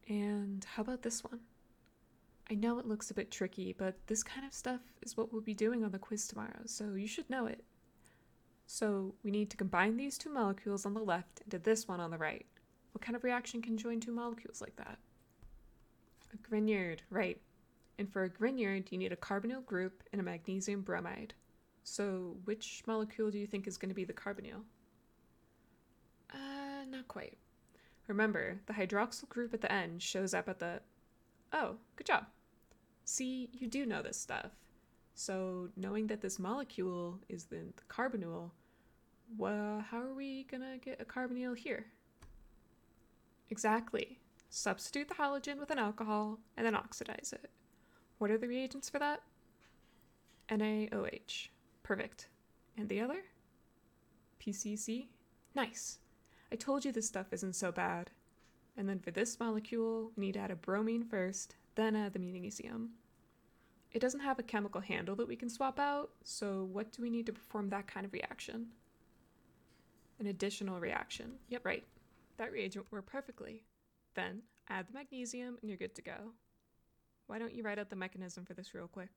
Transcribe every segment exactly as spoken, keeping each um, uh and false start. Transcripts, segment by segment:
And how about this one? I know it looks a bit tricky, but this kind of stuff is what we'll be doing on the quiz tomorrow, so you should know it. So we need to combine these two molecules on the left into this one on the right. What kind of reaction can join two molecules like that? A Grignard, right. And for a Grignard, you need a carbonyl group and a magnesium bromide. So which molecule do you think is going to be the carbonyl? Uh, not quite. Remember, the hydroxyl group at the end shows up at the... Oh, good job. See, you do know this stuff. So knowing that this molecule is the, the carbonyl, well, how are we gonna get a carbonyl here? Exactly. Substitute the halogen with an alcohol and then oxidize it. What are the reagents for that? NaOH. Perfect. And the other? P C C? Nice. I told you this stuff isn't so bad. And then for this molecule, we need to add a bromine first, then add the magnesium. It doesn't have a chemical handle that we can swap out, so what do we need to perform that kind of reaction? An additional reaction. Yep, right. That reagent worked perfectly. Then, add the magnesium and you're good to go. Why don't you write out the mechanism for this real quick?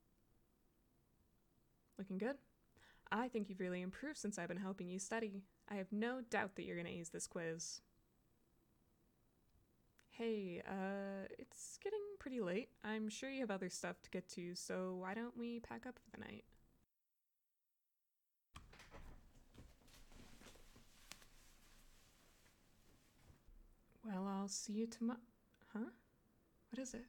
Looking good? I think you've really improved since I've been helping you study. I have no doubt that you're going to ace this quiz. Hey, uh, it's getting pretty late. I'm sure you have other stuff to get to, so why don't we pack up for the night? Well, I'll see you tomorrow. Huh? What is it?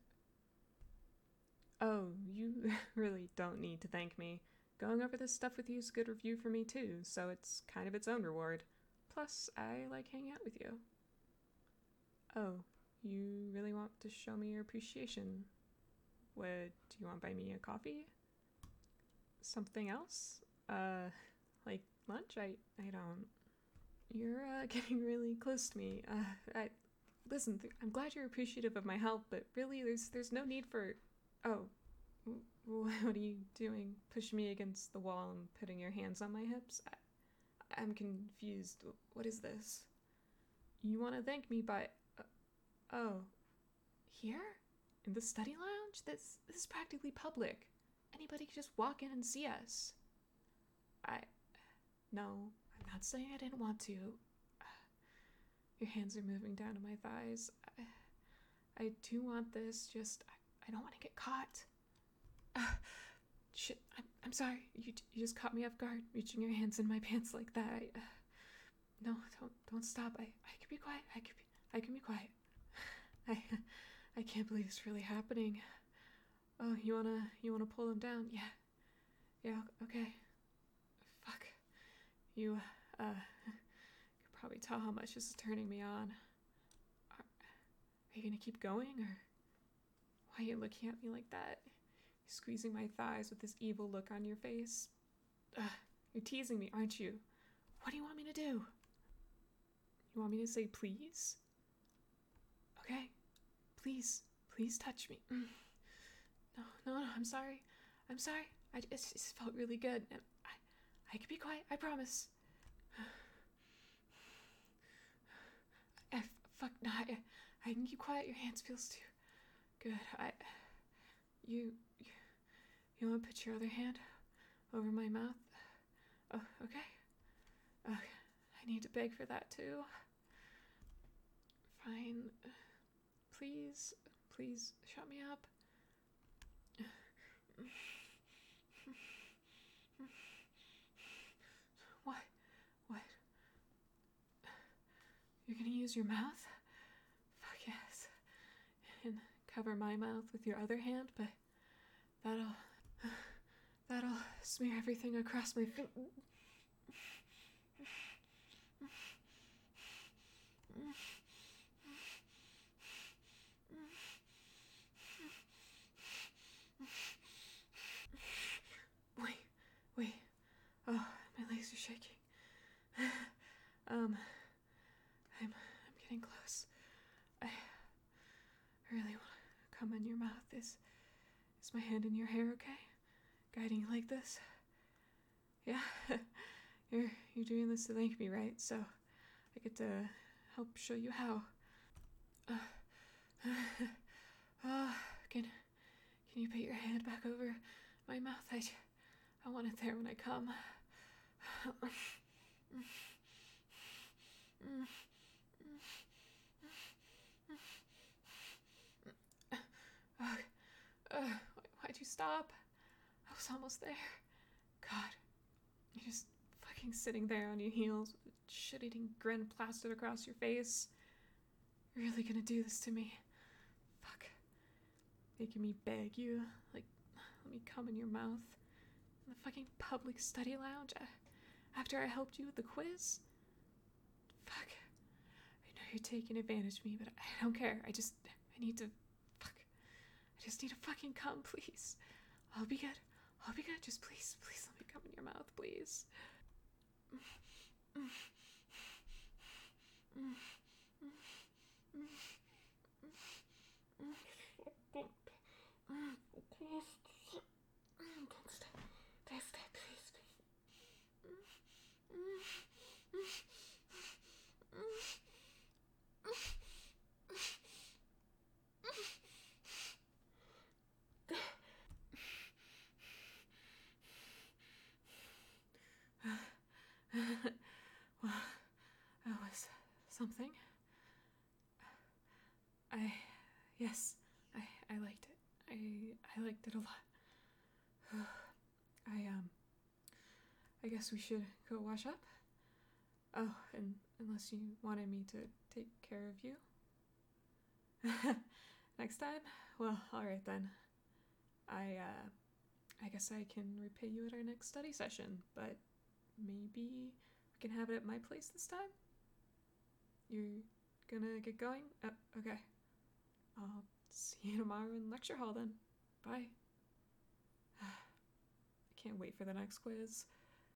Oh, you really don't need to thank me. Going over this stuff with you is a good review for me too, so it's kind of its own reward. Plus, I like hanging out with you. Oh, you really want to show me your appreciation? What, do you want to buy me a coffee? Something else? Uh, like lunch? I, I don't. You're uh, getting really close to me. Uh, I, listen, th- I'm glad you're appreciative of my help, but really, there's there's no need for. Oh, what are you doing? Pushing me against the wall and putting your hands on my hips? I, I'm confused. What is this? You want to thank me by. Uh, oh. Here? In the study lounge? This, this is practically public. Anybody could just walk in and see us. I. No, I'm not saying I didn't want to. Your hands are moving down to my thighs. I, I do want this, just. I, I don't want to get caught. Uh, shit, I'm, I'm sorry. You, you just caught me off guard, reaching your hands in my pants like that. I, uh, no, don't don't stop. I, I can be quiet. I can be I can be quiet. I I can't believe it's really happening. Oh, you wanna you wanna pull them down? Yeah. Yeah, okay. Fuck. You uh can probably tell how much this is turning me on. Are, are you gonna keep going, or why are you looking at me like that? You're squeezing my thighs with this evil look on your face. Ugh, you're teasing me, aren't you? What do you want me to do? You want me to say please? Okay. Please, please touch me. Mm. No, no, no, I'm sorry. I'm sorry. I just, it just felt really good. And I, I can be quiet, I promise. F, fuck, no, I, I can keep quiet. Your hands feels too good. I, you, you, you want to put your other hand over my mouth? Oh, okay. Okay. I need to beg for that too. Fine. Please, please shut me up. What? What? You're gonna use your mouth? Fuck yes. And cover my mouth with your other hand, but that'll that'll smear everything across my face. Wait, wait. Oh, my legs are shaking. um, I'm I'm getting close. I really want to come in your mouth. Is is my hand in your hair okay? Guiding you like this? Yeah. you're you're doing this to thank me, right? So I get to help show you how. Uh, Can you put your hand back over my mouth? I, I want it there when I come. Uh, uh, why'd you stop? I was almost there. God, you're just fucking sitting there on your heels with a shit-eating grin plastered across your face. You're really gonna do this to me? Fuck. Making me beg you, like, let me come in your mouth. In the fucking public study lounge uh, after I helped you with the quiz? Fuck. I know you're taking advantage of me, but I don't care. I just, I need to, fuck. I just need to fucking come, please. I'll be good. I'll be good. Just please, please let me come in your mouth, please. Please, don't stop. Don't stop, please, Well, that was something. I, yes, I, I liked it. I, I liked it a lot. I, um, I guess we should go wash up. Oh, and unless you wanted me to take care of you. Next time? Well, alright then. I, uh, I guess I can repay you at our next study session, but maybe we can have it at my place this time? You're gonna get going? Uh, okay. I'll see you tomorrow in lecture hall then. Bye. I can't wait for the next quiz.